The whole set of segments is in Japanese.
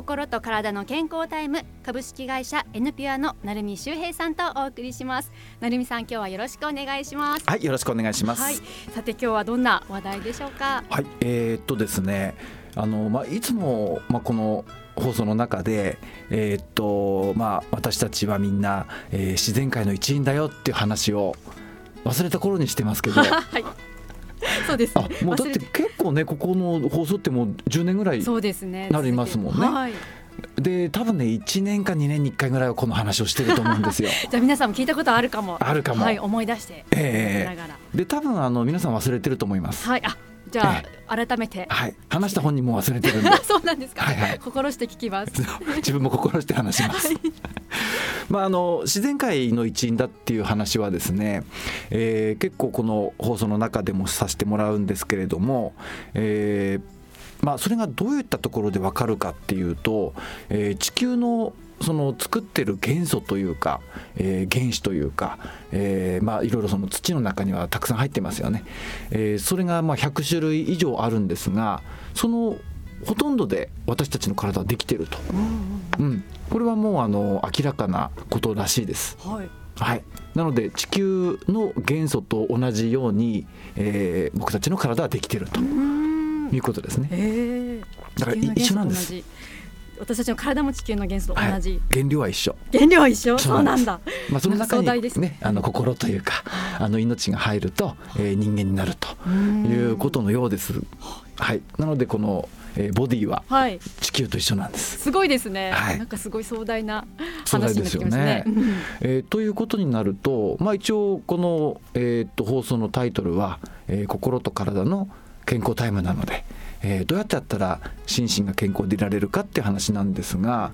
心と体の健康タイム、株式会社 N ピュアの成海修平さんとお送りします。成海さん、今日はよろしくお願いします。 はい、よろしくお願いします。 はい、さて今日はどんな話題でしょうか。 はい、ですね、いつも、この放送の中で、私たちはみんな、自然界の一員だよっていう話を忘れた頃にしてますけど、はい、 そうですね、 もうだって結構ね、ここの放送ってもう10年ぐらいなりますもんね。はい、で多分ね、1年か2年に1回ぐらいはこの話をしてると思うんですよ。 じゃあ皆さんも聞いたことあるかも。 はい、 思い出してながら、 で多分皆さん忘れてると思います。 はい、じゃあ、改めて、 はい、話した本人も忘れてるんでそうなんですか、 はいはい、 心して聞きます。 自分も心して話します。自然界の一員だっていう話はですね、結構この放送の中でもさせてもらうんですけれども、それがどういったところで分かるかっていうと、地球のその作ってる元素というか、原子というか、いろいろその土の中にはたくさん入ってますよね。それが100種類以上あるんですが、そのほとんどで私たちの体はできていると、これはもう明らかなことらしいです。はいはい、なので地球の元素と同じように、僕たちの体はできているということですね。だから一緒なんです。 私たちの体も地球の元素と同じ、 原料は一緒。 そうなんだ。 その中に、ね、心というか命が入ると、人間になるということのようです。はい、なのでこのボディは地球と一緒なんです。 すごいですね、はい、なんかすごい壮大な話になってきますね。 ということになると、一応この、放送のタイトルは、心と体の健康タイムなので、どうやってやったら心身が健康でいられるかって話なんですが、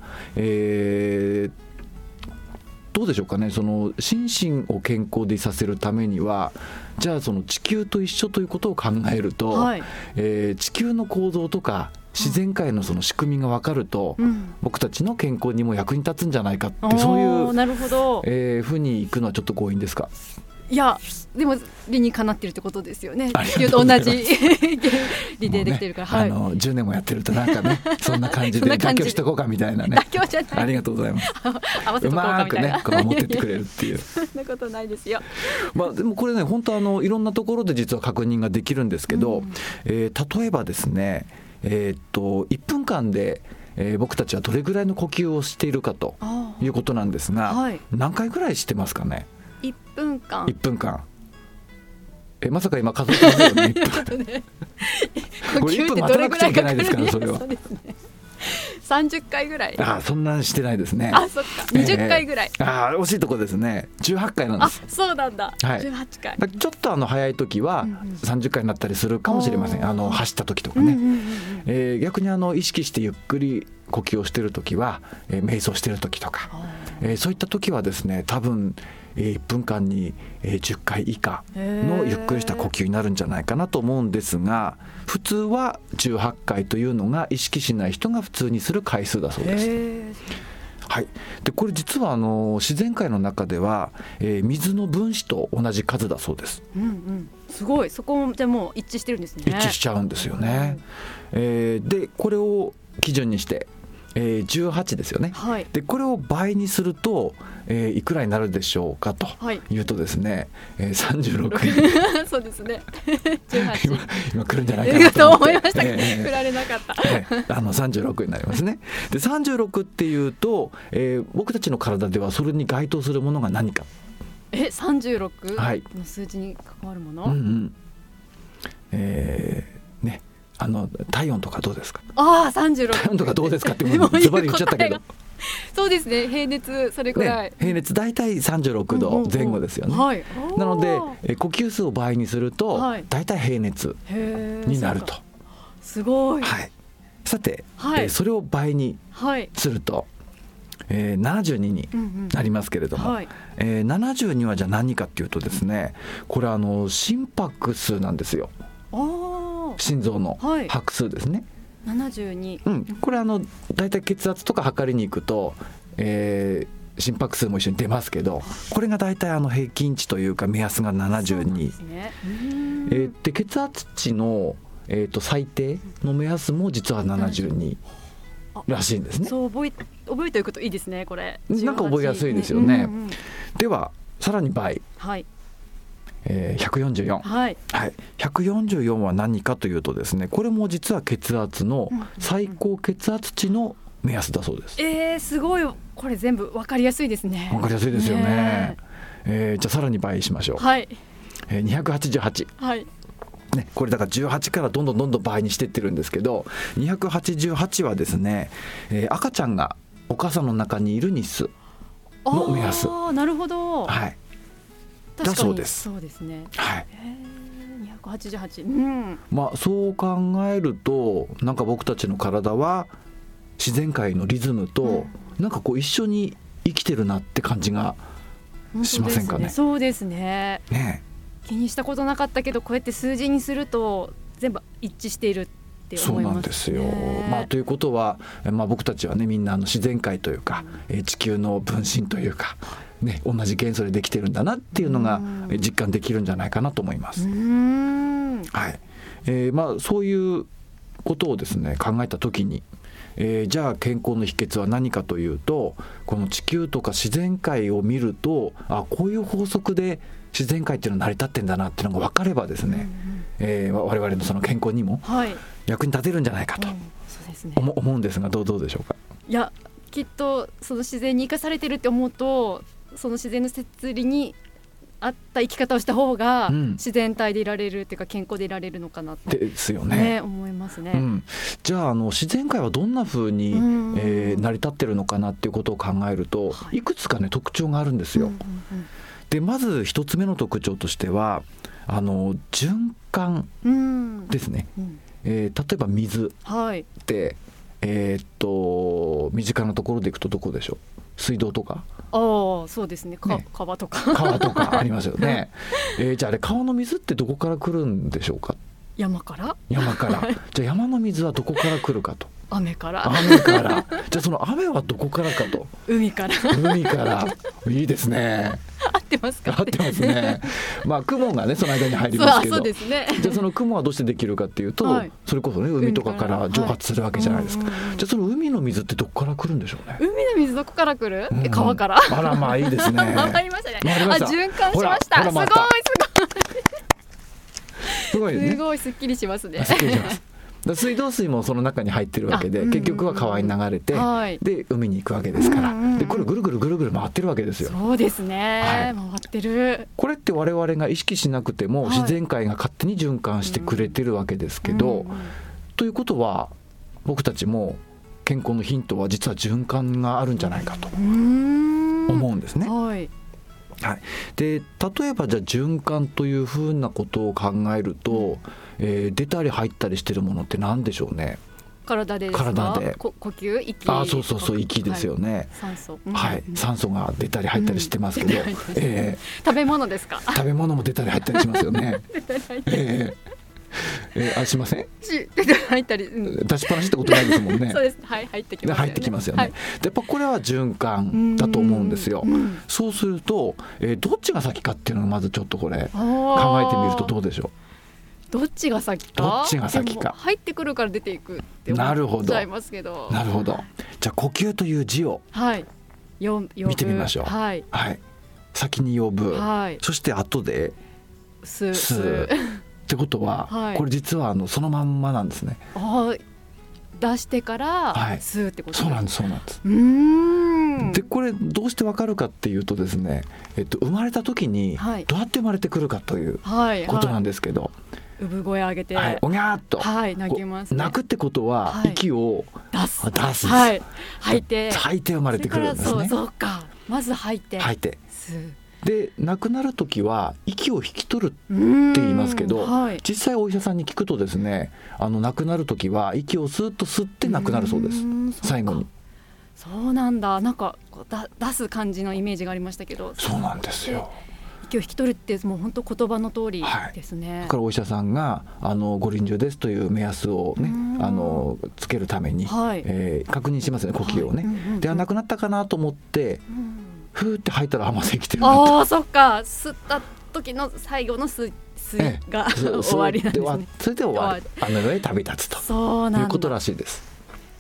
どうでしょうかね。その心身を健康でいさせるためには、じゃあその地球と一緒ということを考えると、はい、地球の構造とか自然界のその仕組みが分かると、僕たちの健康にも役に立つんじゃないかって、そういう、ふうにいくのはちょっと強引ですか。 いや、でも理にかなってるってことですよね。地球と同じ理でできてるから、 10年もやってるとなんかね、そんな感じで妥協しとこうかみたいなね。 妥協じゃない。 ありがとうございます。 合わせとこうかみたいな。 うまくね、持ってってくれるっていう。 そんなことないですよ。 でもこれね、本当いろんなところで実は確認ができるんですけど、例えばですね、1分間で僕たちはどれぐらいの呼吸をしているかということなんですが、何回ぐらいしてますかね。 1分間。 1分間。まさか今数えてますよね。1分。これ1分待たなくちゃいけないですから、それは。 30回ぐらい。 そんなしてないですね。 そっか。20回ぐらい。 惜しいところですね。18回なんです。 そうなんだ。18回。 ちょっと早い時は30回になったりするかもしれません。走った時とかね。逆に意識してゆっくり呼吸をしている時は、瞑想している時とか、そういった時はですね、多分1分間に10回以下のゆっくりした呼吸になるんじゃないかなと思うんですが、普通は18回というのが意識しない人が普通にする回数だそうです。はい、でこれ実は自然界の中では、水の分子と同じ数だそうです。 すごい。そこじゃもう一致してるんですね。 一致しちゃうんですよね。でこれを基準にして18ですよね。でこれを倍にすると、いくらになるでしょうかというとですね、36 そうですね。 今来るんじゃないかなと思いましたけど、振られなかった。 36になりますね。で36っていうと、僕たちの体ではそれに該当するものが何か。 36の数字に関わるもの。 ね。体温とかどうですか。 36。 体温とかどうですかってズバリ言っちゃったけど。 そうですね。平熱それくらい。 平熱だいたい36度前後ですよね。なので呼吸数を倍にするとだいたい平熱になると。 すごい。 さて、それを倍にすると、72になりますけれども、72はじゃあ何かっていうとですね、これ心拍数なんですよ。心臓の拍数ですね。 72。 これだいたい血圧とか測りに行くと、心拍数も一緒に出ますけど、これがだいたい平均値というか目安が72。で血圧値の、最低の目安も実は72 らしいんですね。 そう覚えておくといいですねこれ。 なんか覚えやすいですよね、 うんうん、 ではさらに倍、 はい、 144、 はいはい、144は何かというとですね、これも実は血圧の最高血圧値の目安だそうです。 すごい、これ全部分かりやすいですね。 分かりやすいですよね。じゃあさらに倍しましょう。 はい、 288、 はいね、これだから18からどんどん倍にしていってるんですけど、288はですね、赤ちゃんがお母さんの中にいる日数の目安。 なるほど、 はい、 だそうです。 そうですね、 はい、 288、うん、 まあそう考えるとなんか僕たちの体は自然界のリズムとなんかこう一緒に生きてるなって感じがしませんかね。 そうですね。 ね、 気にしたことなかったけどこうやって数字にすると全部一致しているって思いますね。 そうなんですよ。まあということは、僕たちはねみんな自然界というか、地球の分身というか、ね、同じ元素でできてるんだなっていうのが実感できるんじゃないかなと思います。はい、そういうことをですね考えた時に、じゃあ健康の秘訣は何かというと、この地球とか自然界を見るとこういう法則で自然界っていうのは成り立ってんだなっていうのが分かればですね、我々のその健康にも役に立てるんじゃないかと、 そうですね、 思うんですがどうでしょうか。 いやきっとその自然に生かされてるって思うと、その自然の摂理に合った生き方をした方が自然体でいられるっていうか健康でいられるのかなってですよね、 思いますね。 じゃあ自然界はどんな風に、成り立ってるのかなっていうことを考えると、いくつかね特徴があるんですよ。でまず一つ目の特徴としては循環ですね。例えば水って、身近なところでいくとどこでしょう。水道とか。 そうですね、川とかありますよね。じゃああれ川の水ってどこから来るんでしょうか。 山からじゃあ山の水はどこから来るかと。 雨からじゃあその雨はどこからかと。 海からいいですね。 合ってますか。 合ってますね。雲がねその間に入りますけど、 そうですね。 じゃあその雲はどうしてできるかっていうと、それこそね海とかから蒸発するわけじゃないですか。じゃあその海の水ってどこから来るんでしょうね。 海の水どこから来る？川から。 いいですね。 わかりましたね。循環しました。すごいすっきりしますね。 水道水もその中に入ってるわけで、結局は川に流れて、で海に行くわけですから、でこれぐるぐる回ってるわけですよ。 そうですね、回ってる。 これって我々が意識しなくても自然界が勝手に循環してくれてるわけですけど、ということは僕たちも健康のヒントは実は循環があるんじゃないかと思うんですね。で例えばじゃあ循環というふうなことを考えると、出たり入ったりしてるものって何でしょうね。 体でですか。 体で呼吸、息。 そう息ですよね。 酸素、 酸素が出たり入ったりしてますけど、 食べ物ですか。 食べ物も出たり入ったりしますよね。しません。 入ったり、 出しっぱなしってことないですもんね。 そうです。入ってきますよね。 やっぱこれは循環だと思うんですよ。そうすると、どっちが先かっていうのをまずちょっとこれ考えてみるとどうでしょう。 どっちが先か。入ってくるから出ていくって思っちゃいますけど。 なるほど。じゃあ呼吸という字を見てみましょう。先に呼ぶ、そして後で吸うってことは、これ実はそのまんまなんですね。 出してから吸うってこと。 そうなんです。でこれどうしてわかるかっていうとですね、生まれた時にどうやって生まれてくるかということなんですけど、 産声上げて、 おぎゃーっと泣きますね。 泣くってことは息を出す、 吐いて生まれてくるんですね。 そうか、まず吐いて吸う。 で亡くなる時は息を引き取るって言いますけど、実際お医者さんに聞くとですね、亡くなる時は息をスーッと吸って亡くなるそうです。最後に。そうなんだ。 なんか出す感じのイメージがありましたけど。 そうなんですよ。 息を引き取るってもう本当言葉の通りですね。 だからお医者さんがご臨終ですという目安をねつけるために、確認しますね、呼吸をね。で亡くなったかなと思ってふーって吐いたらまだ生きてるんだと。 そっか、吸った時の最後の吸いが終わりなんですね。 それで終わる、あの世へ旅立つということらしいです。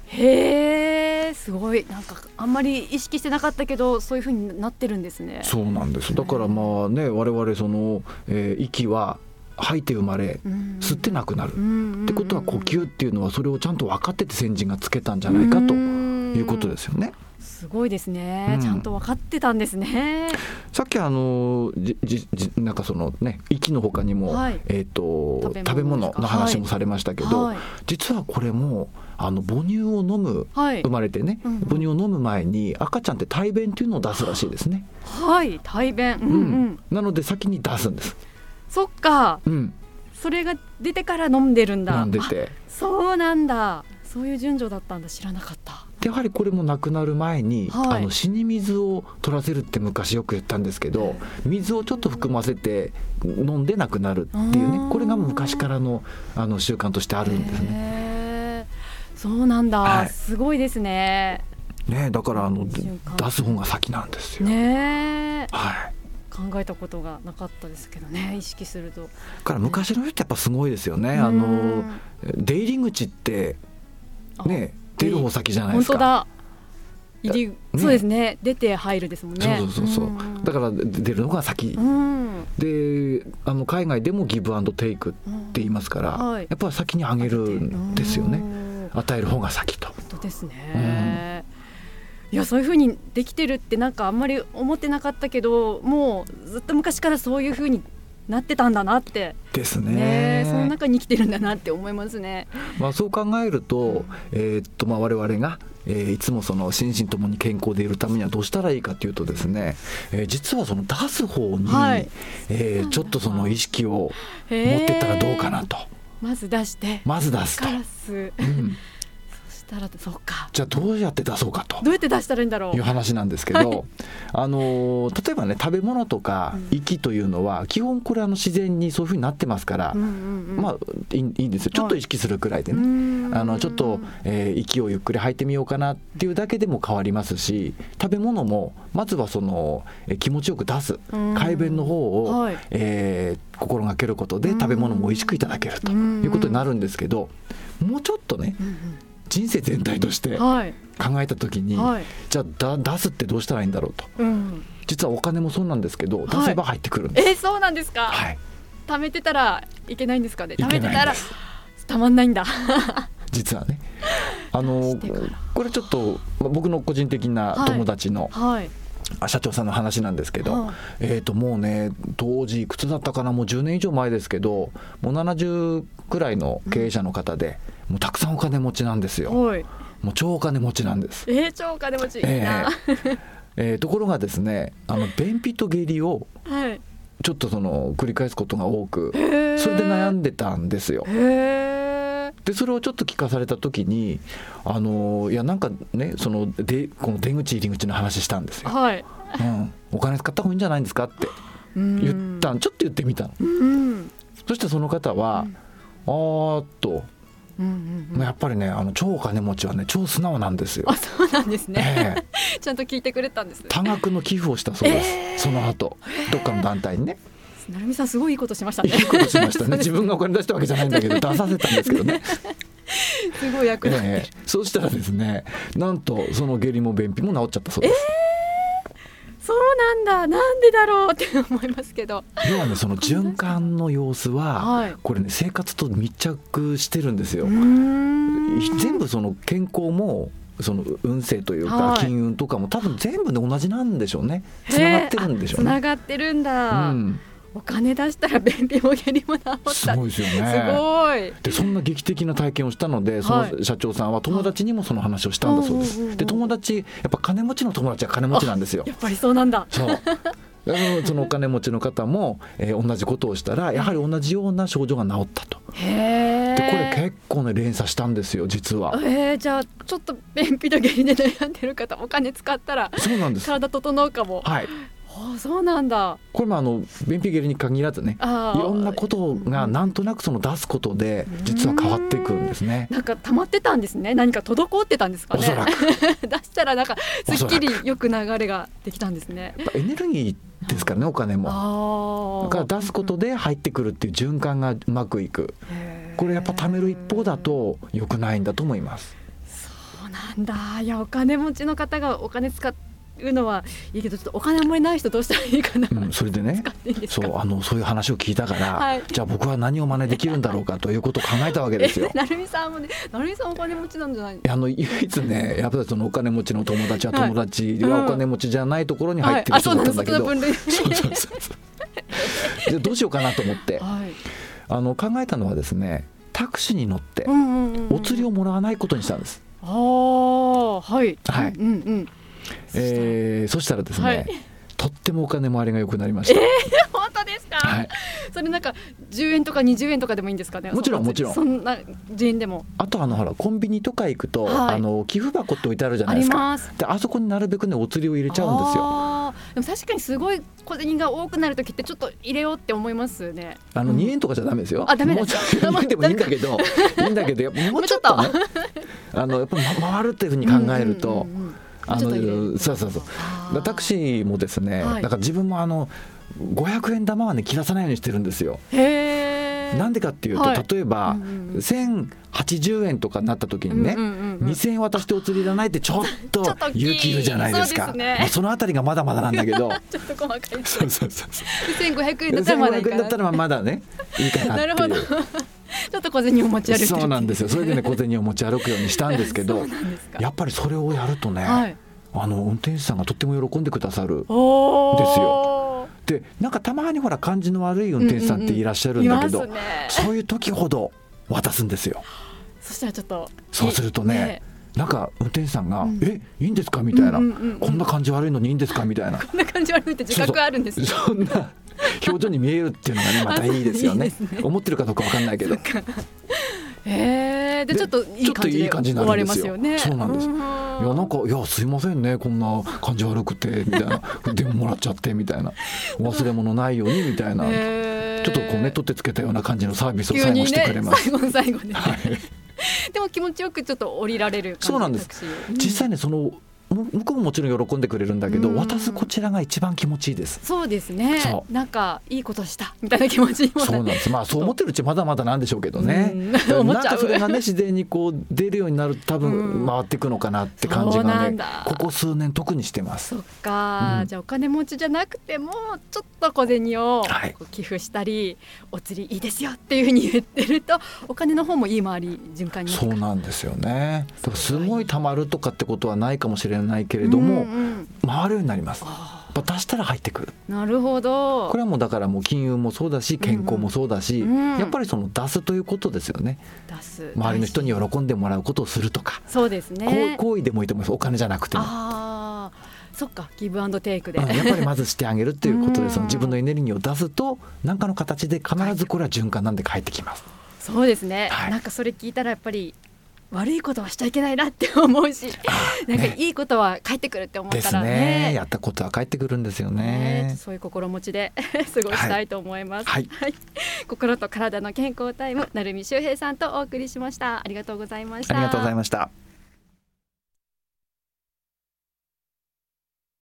へー、すごい。なんかあんまり意識してなかったけどそういう風になってるんですね。 そうなんです。だからまあね、我々その、息は吐いて生まれ吸ってなくなるってことは、呼吸っていうのはそれをちゃんと分かってて先人がつけたんじゃないかということですよね。 すごいですね、ちゃんと分かってたんですね。 さっきなんかそのね、息の他にも、はい、食べ物の話もされましたけど、はい、実はこれも母乳を飲む、はい、生まれてね、母乳を飲む前に赤ちゃんって大便っていうのを出すらしいですね。 はい、大便、 なので先に出すんです。 そっか、それが出てから飲んでるんだ。 飲んでて、 そうなんだ。そういう順序だったんだ。知らなかった。 でやはりこれも亡くなる前に、死に水を取らせるって昔よく言ったんですけど、水をちょっと含ませて飲んで亡くなるっていうね、これが昔からの習慣としてあるんですね。 そうなんだ、はい、すごいですね。 ね、だから出す方が先なんですよ。 ね、 はい、 考えたことがなかったですけどね、意識すると。だから昔の人ってやっぱすごいですよね。出入り口ってね、出る方先じゃないですか。 本当だ。そうですね、出て入るですもんね。 そうだから出るのが先、で海外でもギブアンドテイクって言いますから、やっぱり先にあげるんですよね。与える方が先と。 本当ですね、いや、そういう風にできてるってなんかあんまり思ってなかったけど、もうずっと昔からそういう風になってたんだなってですね。 その中に生きてるんだなって思いますね。 そう考えると、我々が、いつもその心身ともに健康でいるためにはどうしたらいいかというとですね、実はその出す方に、ちょっとその意識を持ってったらどうかなと。 まず出してから吸う。そうか。 じゃあどうやって出そうかと。 どうやって出したらいいんだろう。 いう話なんですけど、例えばね、食べ物とか息というのは基本これ自然にそういう風になってますから、いいんですよ。ちょっと意識するくらいでね、ちょっと、息をゆっくり吐いてみようかなっていうだけでも変わりますし、食べ物もまずはその、気持ちよく出す快便の方を、心がけることで食べ物も美味しくいただけるということになるんですけど、もうちょっとね、人生全体として考えた時に、じゃあ出すってどうしたらいいんだろうと、実はお金もそうなんですけど、出せば入ってくるんです。 そうなんですか。貯めてたらいけないんですかね。貯めてたらたまんないんだ実はね、これちょっと僕の個人的な友達の、社長さんの話なんですけど、もうね、当時いくつだったかな、もう10年以上前ですけど、もう70くらいの経営者の方で、もうたくさんお金持ちなんですよ。もう超お金持ちなんです。 超お金持ちいいな。 ところがですね、便秘と下痢をちょっと繰り返すことが多く、それで悩んでたんですよ。でそれをちょっと聞かされた時に、いやなんかね、この出口入り口の話したんですよ。お金使った方がいいんじゃないんですかってちょっと言ってみたの。そしてその方は、やっぱりね、超お金持ちはね、超素直なんですよ。 そうなんですね、ちゃんと聞いてくれたんです。 多額の寄付をしたそうです、その後どっかの団体にね。 成美さんすごいいいことしましたね。 いいことしましたね。自分がお金出したわけじゃないんだけど出させたんですけどねすごい役立ってる。 そうしたらですね、なんとその下痢も便秘も治っちゃったそうです。 そうなんだ。なんでだろうって思いますけど、 要はね、その循環の様子は、これね、生活と密着してるんですよ。全部その健康もその運勢というか金運とかも多分全部で同じなんでしょうね。つながってるんでしょうね。 つながってるんだ、お金出したら便秘も下痢も治った。 すごいですよね。 すごい。 でそんな劇的な体験をしたので、その社長さんは友達にもその話をしたんだそうです。で友達、やっぱ金持ちの友達は金持ちなんですよ。 やっぱりそうなんだ。 そうそのお金持ちの方も、同じことをしたらやはり同じような症状が治ったと。でこれ結構ね連鎖したんですよ実は。 じゃあちょっと便秘と下痢で悩んでる方、お金使ったらそうなんです、 体整うかも。そうなんだ。 これも便秘下痢に限らずね、いろんなことがなんとなくその出すことで実は変わっていくんですね。 なんか溜まってたんですね。何か滞ってたんですかね。 おそらく出したらなんかすっきりよく流れができたんですね。 やっぱエネルギーですからね、お金も。だから出すことで入ってくるっていう循環がうまくいく。これやっぱ貯める一方だと良くないんだと思います。 そなんだ。いや、お金持ちの方がお金使うのはいいけど、ちょっとお金あんまりない人どうしたらいいかな、 それでね、そういう話を聞いたから、はい、じゃあ僕は何を真似できるんだろうかということを考えたわけですよ。 成美さんもね、成美さんお金持ちなんじゃない？ 唯一ね、やっぱりそのお金持ちの友達は友達はお金持ちじゃないところに入ってる人だったんだけど、でどうしようかなと思って、考えたのはですね、タクシーに乗ってお釣りをもらわないことにしたんです。 はい、 そしたらですね、とってもお金回りが良くなりました。 本当ですか？それなんか10円とか20円とかでもいいんですかね？ もちろんそんな10円でも。 あとほらコンビニとか行くと、寄付箱って置いてあるじゃないですか。であそこになるべくねお釣りを入れちゃうんですよ。 でも確かにすごい小銭が多くなるときってちょっと入れようって思いますね。 2円とかじゃダメですよ。 ダメですか？ 2円でもいいんだけどもうちょっとねやっぱ回るっていうふうに考えると、そうタクシーもですね、だから自分も500円玉はね切らさないようにしてるんですよ。なんでかっていうと、例えば1080円とかになった時にね、2000円渡してお釣りいらないってちょっと勇気いるじゃないですか。そのあたりがまだまだなんだけどちょっと細かい2500円だったらまだいいかな。 2500円だったらまだねいいかなっていう。なるほどちょっと小銭を持ち歩いてる。 そうなんですよ。それでね小銭を持ち歩くようにしたんですけどやっぱりそれをやるとね、運転手さんがとっても喜んでくださるんですよ。でなんかたまにほら感じの悪い運転手さんっていらっしゃるんだけど、そういう時ほど渡すんですよ。 そしたらちょっとそうするとね、なんか運転手さんがいいんですかみたいな、こんな感じ悪いのにいいんですかみたいな、 こんな感じ悪いって自覚あるんですよ。 そんな表情に見えるっていうのがねまたいいですよね。思ってるかどうか分かんないけどでちょっといい感じで終われますよね。 そうなんです。いやすいませんねこんな感じ悪くてみたいなでももらっちゃってみたいな、忘れ物ないようにみたいな、ちょっとこうね取ってつけたような感じのサービスを最後してくれます。 最後ででも気持ちよくちょっと降りられる感じ。 そうなんです。実際ね向こうももちろん喜んでくれるんだけど、渡すこちらが一番気持ちいいです。 そうですね。なんかいいことしたみたいな気持ちにも。 そうなんです。そう思ってるうちまだまだなんでしょうけどね。なんかそれがね自然にこう出るようになると多分回っていくのかなって感じがね、ここ数年特にしてます。 そっか、じゃあお金持ちじゃなくてもちょっと小銭を寄付したり、お釣りいいですよっていうふうに言ってるとお金の方もいい回り循環になってくる。 そうなんですよね。だからすごい貯まるとかってことはないかもしれないけれども、回るようになります。出したら入ってくる。 なるほど。 これはもうだからもう金融もそうだし健康もそうだし、やっぱりその出すということですよね。周りの人に喜んでもらうことをするとか。 そうですね。 行為でもいいと思います。お金じゃなくても。 そっか、ギブアンドテイクで、 やっぱりまずしてあげるっていうことで、その自分のエネルギーを出すと何かの形で必ずこれは循環なんで返ってきます。 そうですね、なんかそれ聞いたらやっぱり悪いことはしちゃいけないなって思うし、なんかいいことは返ってくるって思ったらね、 やったことは返ってくるんですよね。 そういう心持ちで過ごしたいと思います。心と体の健康タイム、成海秀平さんとお送りしました。ありがとうございました。 ありがとうございました。